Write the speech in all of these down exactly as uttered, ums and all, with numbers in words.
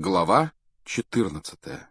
Глава четырнадцатая.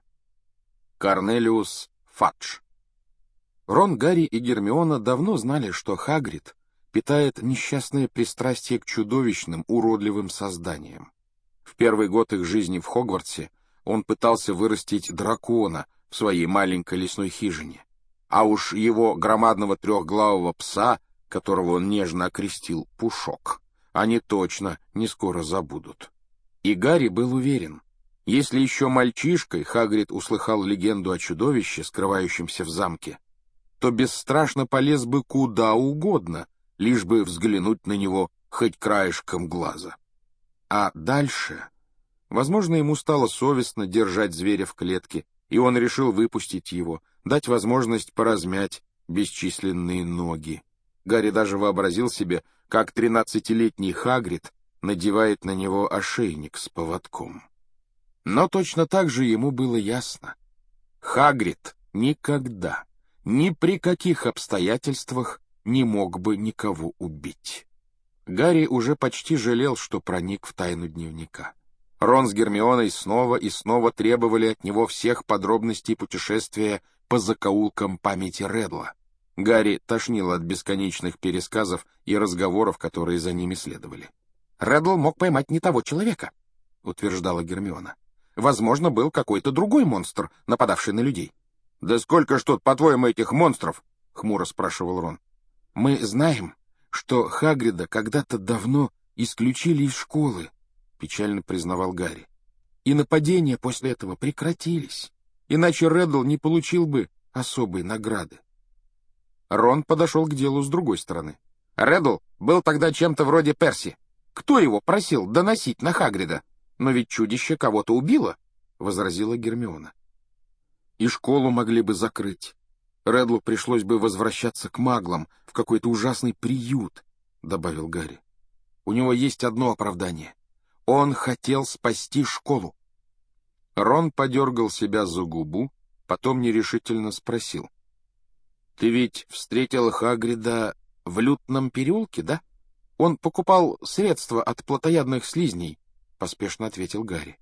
Корнелиус Фадж. Рон, Гарри и Гермиона давно знали, что Хагрид питает несчастное пристрастие к чудовищным, уродливым созданиям. В первый год их жизни в Хогвартсе он пытался вырастить дракона в своей маленькой лесной хижине, а уж его громадного трехглавого пса, которого он нежно окрестил Пушок, они точно не скоро забудут. И Гарри был уверен, если еще мальчишкой Хагрид услыхал легенду о чудовище, скрывающемся в замке, то бесстрашно полез бы куда угодно, лишь бы взглянуть на него хоть краешком глаза. А дальше, возможно, ему стало совестно держать зверя в клетке, и он решил выпустить его, дать возможность поразмять бесчисленные ноги. Гарри даже вообразил себе, как тринадцатилетний Хагрид надевает на него ошейник с поводком. Но точно так же ему было ясно. Хагрид никогда, ни при каких обстоятельствах не мог бы никого убить. Гарри уже почти жалел, что проник в тайну дневника. Рон с Гермионой снова и снова требовали от него всех подробностей путешествия по закоулкам памяти Реддла. Гарри тошнило от бесконечных пересказов и разговоров, которые за ними следовали. «Реддл мог поймать не того человека», — утверждала Гермиона. «Возможно, был какой-то другой монстр, нападавший на людей». «Да сколько ж тут, по-твоему, этих монстров?» — хмуро спрашивал Рон. «Мы знаем, что Хагрида когда-то давно исключили из школы», — печально признавал Гарри. «И нападения после этого прекратились, иначе Реддл не получил бы особой награды». Рон подошел к делу с другой стороны. «Реддл был тогда чем-то вроде Перси. Кто его просил доносить на Хагрида? Но ведь чудище кого-то убило», — возразила Гермиона. «И школу могли бы закрыть. Реддлу пришлось бы возвращаться к маглам в какой-то ужасный приют», — добавил Гарри. «У него есть одно оправдание. Он хотел спасти школу». Рон подергал себя за губу, потом нерешительно спросил. «Ты ведь встретил Хагрида в Лютном переулке, да? Он покупал средства от плотоядных слизней», — поспешно ответил Гарри.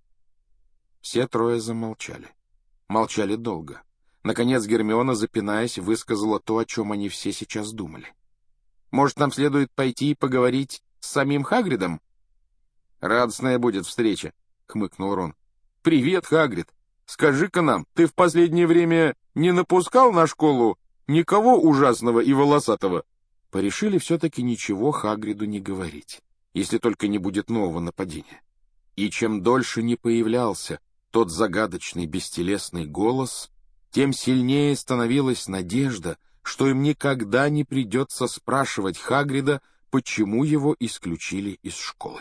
Все трое замолчали. Молчали долго. Наконец Гермиона, запинаясь, высказала то, о чем они все сейчас думали. «Может, нам следует пойти и поговорить с самим Хагридом?» «Радостная будет встреча», — хмыкнул Рон. «Привет, Хагрид. Скажи-ка нам, ты в последнее время не напускал на школу никого ужасного и волосатого?» Порешили все-таки ничего Хагриду не говорить, если только не будет нового нападения. И чем дольше не появлялся тот загадочный бестелесный голос, тем сильнее становилась надежда, что им никогда не придется спрашивать Хагрида, почему его исключили из школы.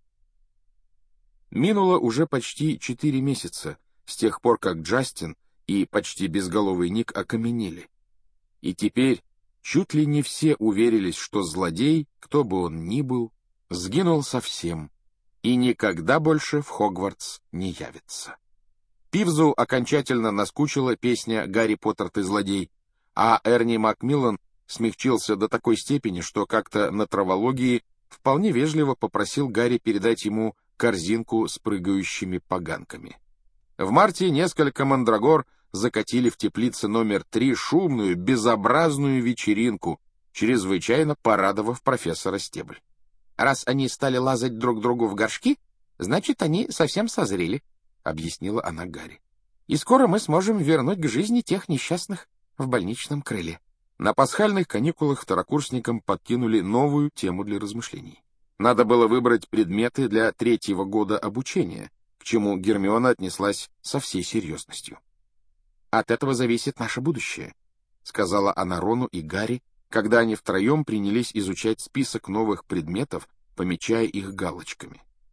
Минуло уже почти четыре месяца с тех пор, как Джастин и почти безголовый Ник окаменели. И теперь чуть ли не все уверились, что злодей, кто бы он ни был, сгинул совсем и никогда больше в Хогвартс не явится. Пивзу окончательно наскучила песня «Гарри Поттер, ты злодей», а Эрни Макмиллан смягчился до такой степени, что как-то на травологии вполне вежливо попросил Гарри передать ему корзинку с прыгающими поганками. В марте несколько мандрагор закатили в теплице номер три шумную, безобразную вечеринку, чрезвычайно порадовав профессора Стебль. «Раз они стали лазать друг другу в горшки, значит, они совсем созрели», — объяснила она Гарри. «И скоро мы сможем вернуть к жизни тех несчастных в больничном крыле». На пасхальных каникулах второкурсникам подкинули новую тему для размышлений. Надо было выбрать предметы для третьего года обучения, к чему Гермиона отнеслась со всей серьезностью. «От этого зависит наше будущее», — сказала она Рону и Гарри, когда они втроем принялись изучать список новых предметов, помечая их галочками.